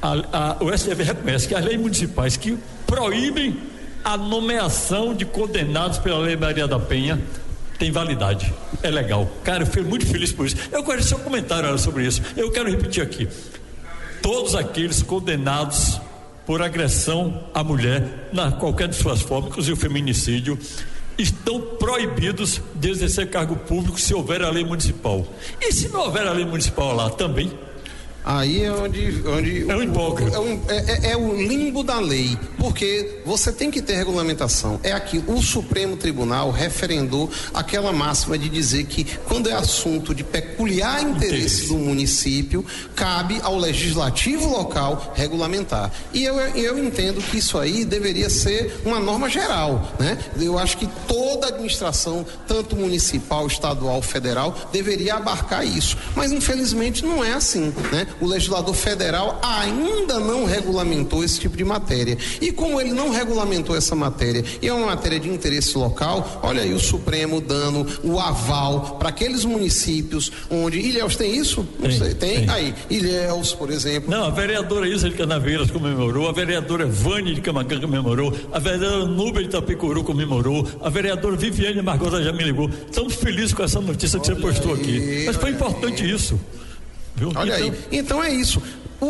o STF reconhece que as leis municipais que proíbem a nomeação de condenados pela Lei Maria da Penha tem validade, é legal. Cara, eu fui muito feliz por isso. Eu quero seu comentário sobre isso. Eu quero repetir aqui: todos aqueles condenados por agressão à mulher, na qualquer de suas formas, inclusive o feminicídio, estão proibidos de exercer cargo público se houver a lei municipal. E se não houver a lei municipal lá também? Aí é onde é um hipócrita. É o limbo da lei, porque você tem que ter regulamentação. É aquilo, o Supremo Tribunal referendou aquela máxima de dizer que quando é assunto de peculiar interesse do município, cabe ao legislativo local regulamentar. E eu entendo que isso aí deveria ser uma norma geral, né? Eu acho que toda administração, tanto municipal, estadual, federal, deveria abarcar isso. Mas infelizmente não é assim, né? O legislador federal ainda não regulamentou esse tipo de matéria. E como ele não regulamentou essa matéria, e é uma matéria de interesse local, olha aí o Supremo dando o aval para aqueles municípios onde... Ilhéus tem isso? Não sei. Tem? Aí, Ilhéus, por exemplo. Não, a vereadora Isa de Canaveiras comemorou, a vereadora Vânia de Camacan comemorou, a vereadora Núbia de Itapicuru comemorou, a vereadora Viviane Margosa já me ligou. Estamos felizes com essa notícia que você postou aqui. Mas foi importante isso. Viu? Olha aí, então é isso.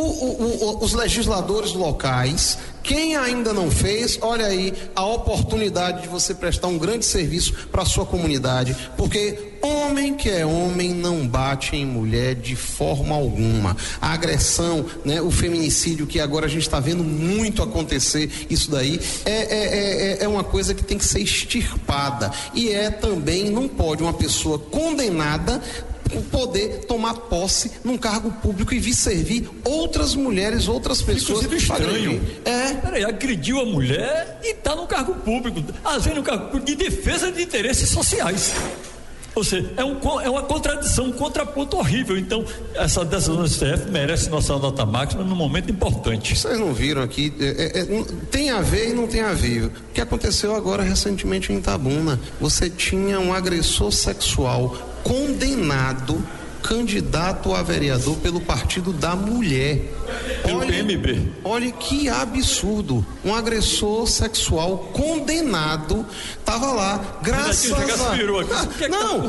Os legisladores locais, quem ainda não fez, olha aí a oportunidade de você prestar um grande serviço para a sua comunidade, porque homem que é homem não bate em mulher de forma alguma. A agressão, né, o feminicídio, que agora a gente está vendo muito acontecer, isso daí é uma coisa que tem que ser extirpada, e também não pode uma pessoa condenada poder tomar posse num cargo público e vir servir outras mulheres, outras pessoas. Inclusive estranho. Peraí, agrediu a mulher e está no cargo público, às vezes no cargo público de defesa de interesses sociais. Ou seja, é uma contradição, um contraponto horrível. Então, essa decisão do STF merece nossa nota máxima num momento importante. Vocês não viram aqui, tem a ver e não tem a ver. O que aconteceu agora recentemente em Itabuna? Você tinha um agressor sexual condenado, candidato a vereador pelo Partido da Mulher. Pelo PMB. Olha que absurdo. Um agressor sexual condenado estava lá, graças a...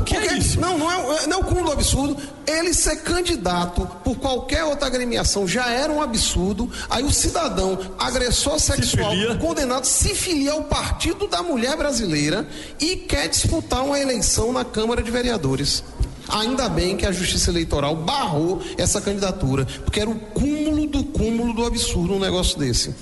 Não é o cúmulo do absurdo. Ele ser candidato por qualquer outra agremiação já era um absurdo. Aí o cidadão, agressor sexual condenado, se filia ao Partido da Mulher Brasileira e quer disputar uma eleição na Câmara de Vereadores. Ainda bem que a Justiça Eleitoral barrou essa candidatura, porque era o cúmulo do absurdo um negócio desse.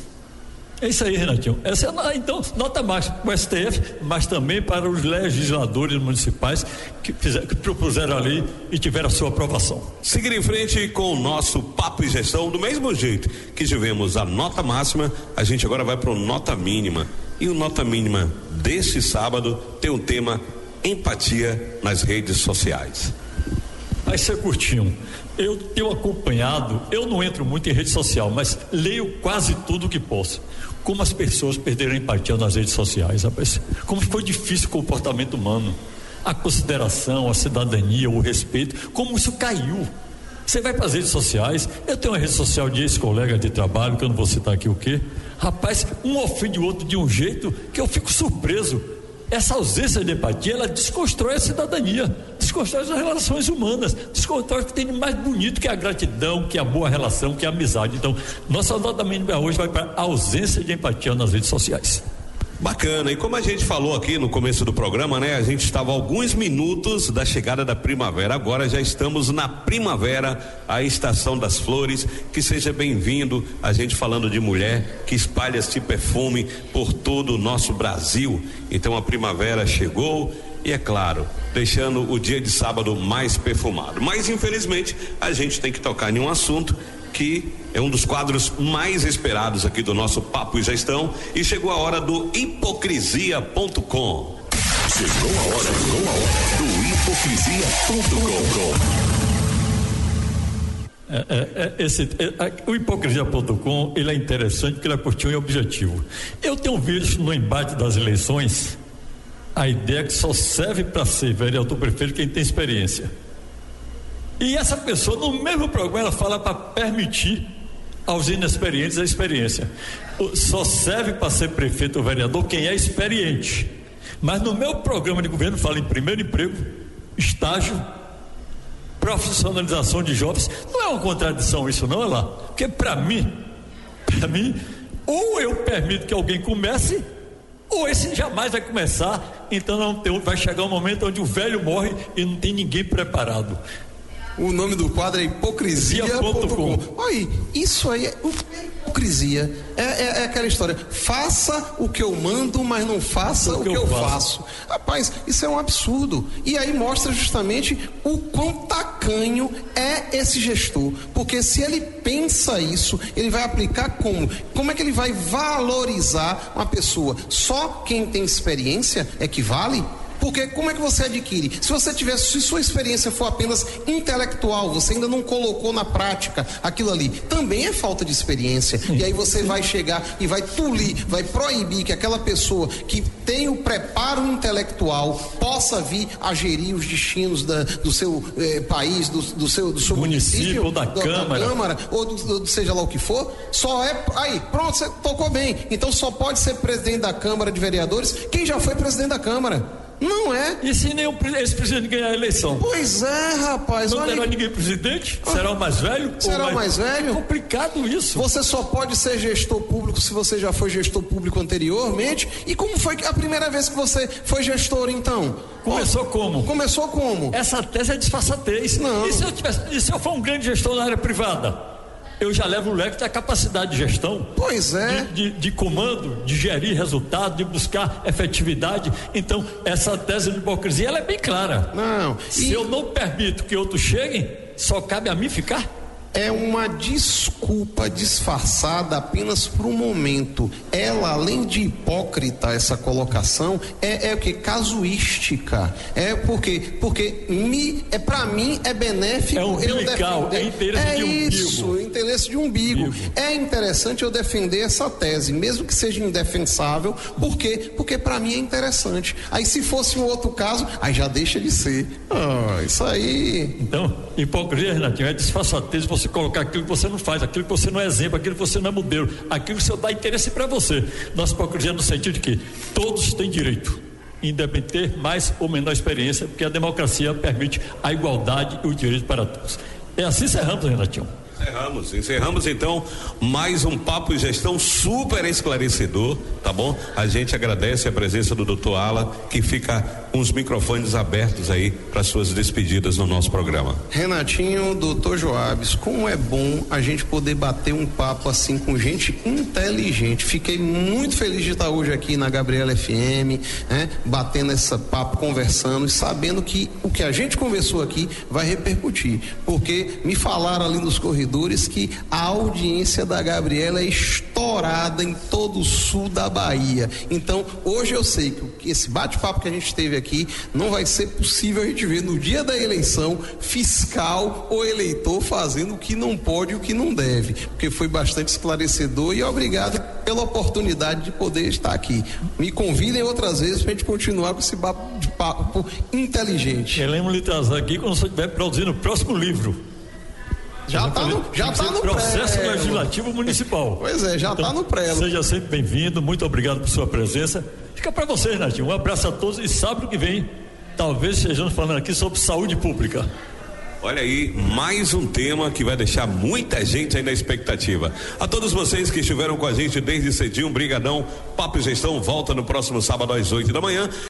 É isso aí, Renatinho. Então, nota máxima para o STF, mas também para os legisladores municipais que propuseram a lei e tiveram a sua aprovação. Seguir em frente com o nosso Papo e Gestão, do mesmo jeito que tivemos a nota máxima, a gente agora vai para o nota mínima. E o nota mínima deste sábado tem o tema empatia nas redes sociais. Vai ser curtinho. Eu tenho acompanhado, eu não entro muito em rede social, mas leio quase tudo que posso. Como as pessoas perderam a empatia nas redes sociais, rapaz. Como foi difícil o comportamento humano, a consideração, a cidadania, o respeito, como isso caiu. Você vai para as redes sociais, eu tenho uma rede social de ex-colega de trabalho, que eu não vou citar aqui o quê. Rapaz, um ofende o outro de um jeito que eu fico surpreso. Essa ausência de empatia, ela desconstrói a cidadania, desconstrói as relações humanas, desconstrói o que tem de mais bonito, que é a gratidão, que é a boa relação, que é a amizade. Então, nossa nota mínima hoje vai para a ausência de empatia nas redes sociais. Bacana, e como a gente falou aqui no começo do programa, né? A gente estava a alguns minutos da chegada da primavera, agora já estamos na primavera, a estação das flores. Que seja bem-vindo, a gente falando de mulher que espalha esse perfume por todo o nosso Brasil. Então a primavera chegou e, é claro, deixando o dia de sábado mais perfumado. Mas infelizmente a gente tem que tocar em um assunto que é um dos quadros mais esperados aqui do nosso Papo e Gestão, e chegou a hora do hipocrisia.com. Chegou a hora do hipocrisia.com. O hipocrisia.com, ele é interessante porque ele é curtinho e objetivo. Eu tenho visto no embate das eleições a ideia que só serve para ser vereador prefeito quem tem experiência. E essa pessoa, no mesmo programa, ela fala para permitir aos inexperientes a experiência. Só serve para ser prefeito ou vereador quem é experiente. Mas no meu programa de governo fala em primeiro emprego, estágio, profissionalização de jovens. Não é uma contradição isso não, é lá? Porque para mim, ou eu permito que alguém comece, ou esse jamais vai começar. Então vai chegar um momento onde o velho morre e não tem ninguém preparado. O nome do quadro é hipocrisia.com. Olha, isso aí é hipocrisia. É aquela história. Faça o que eu mando, mas não faça o que eu faço. Rapaz, isso é um absurdo. E aí mostra justamente o quão tacanho é esse gestor. Porque se ele pensa isso, ele vai aplicar como? Como é que ele vai valorizar uma pessoa? Só quem tem experiência é que vale? Porque como é que você adquire? Se sua experiência for apenas intelectual, você ainda não colocou na prática aquilo ali, também é falta de experiência. E aí você vai chegar e vai vai proibir que aquela pessoa que tem o preparo intelectual possa vir a gerir os destinos do seu país, do seu município, ou da Câmara, ou seja lá o que for. Só é aí, pronto, você tocou bem. Então só pode ser presidente da Câmara de Vereadores quem já foi presidente da Câmara. Não é. E se nenhum ex-presidente ganhar a eleição? Pois é, rapaz. Não terá ninguém presidente? Será o mais velho? Será o mais velho? É complicado isso. Você só pode ser gestor público se você já foi gestor público anteriormente. E como foi a primeira vez que você foi gestor, então? Começou como? Começou como? Essa tese é disfarçatez. Não. E se eu for um grande gestor na área privada? Eu já levo o leque da capacidade de gestão. Pois é. De comando, de gerir resultado, de buscar efetividade. Então, essa tese de hipocrisia, ela é bem clara. Não. Se eu não permito que outros cheguem, só cabe a mim ficar. É uma desculpa disfarçada apenas por um momento. Ela, além de hipócrita, essa colocação, é o que? Casuística. Porque para mim é benéfico. É umbilical, é interesse de umbigo. Isso, interesse de umbigo. É interessante eu defender essa tese, mesmo que seja indefensável. Por quê? Porque para mim é interessante. Aí se fosse um outro caso, aí já deixa de ser. Isso aí. Então, hipocrisia, Renatinho, é disfarçatez. Você colocar aquilo que você não faz, aquilo que você não é exemplo, aquilo que você não é modelo, aquilo que você dá interesse para você. Nossa hipocrisia no sentido de que todos têm direito, independente de ter mais ou menor experiência, porque a democracia permite a igualdade e o direito para todos. É assim encerramos, Renatinho. Encerramos então mais um Papo e Gestão super esclarecedor, tá bom? A gente agradece a presença do Dr. Alan, que fica com os microfones abertos aí para suas despedidas no nosso programa. Renatinho, Dr. Joabes, como é bom a gente poder bater um papo assim com gente inteligente. Fiquei muito feliz de estar hoje aqui na Gabriela FM, batendo esse papo, conversando e sabendo que o que a gente conversou aqui vai repercutir, porque me falaram ali nos corredores que a audiência da Gabriela é estourada em todo o sul da Bahia. Então, hoje eu sei que esse bate-papo que a gente teve aqui não vai ser possível a gente ver no dia da eleição fiscal ou eleitor fazendo o que não pode e o que não deve, porque foi bastante esclarecedor e obrigado pela oportunidade de poder estar aqui. Me convidem outras vezes para a gente continuar com esse bate-papo inteligente. Queremos lhe trazer aqui quando você estiver produzindo o próximo livro. Já está no processo legislativo municipal. Pois é, já está no prelo. Seja sempre bem-vindo, muito obrigado por sua presença. Fica para você, Renatinho, um abraço a todos e sábado que vem talvez estejamos falando aqui sobre saúde pública. Olha aí, mais um tema que vai deixar muita gente aí na expectativa. A todos vocês que estiveram com a gente desde cedinho, brigadão. Papo e Gestão volta no próximo sábado às 8 da manhã.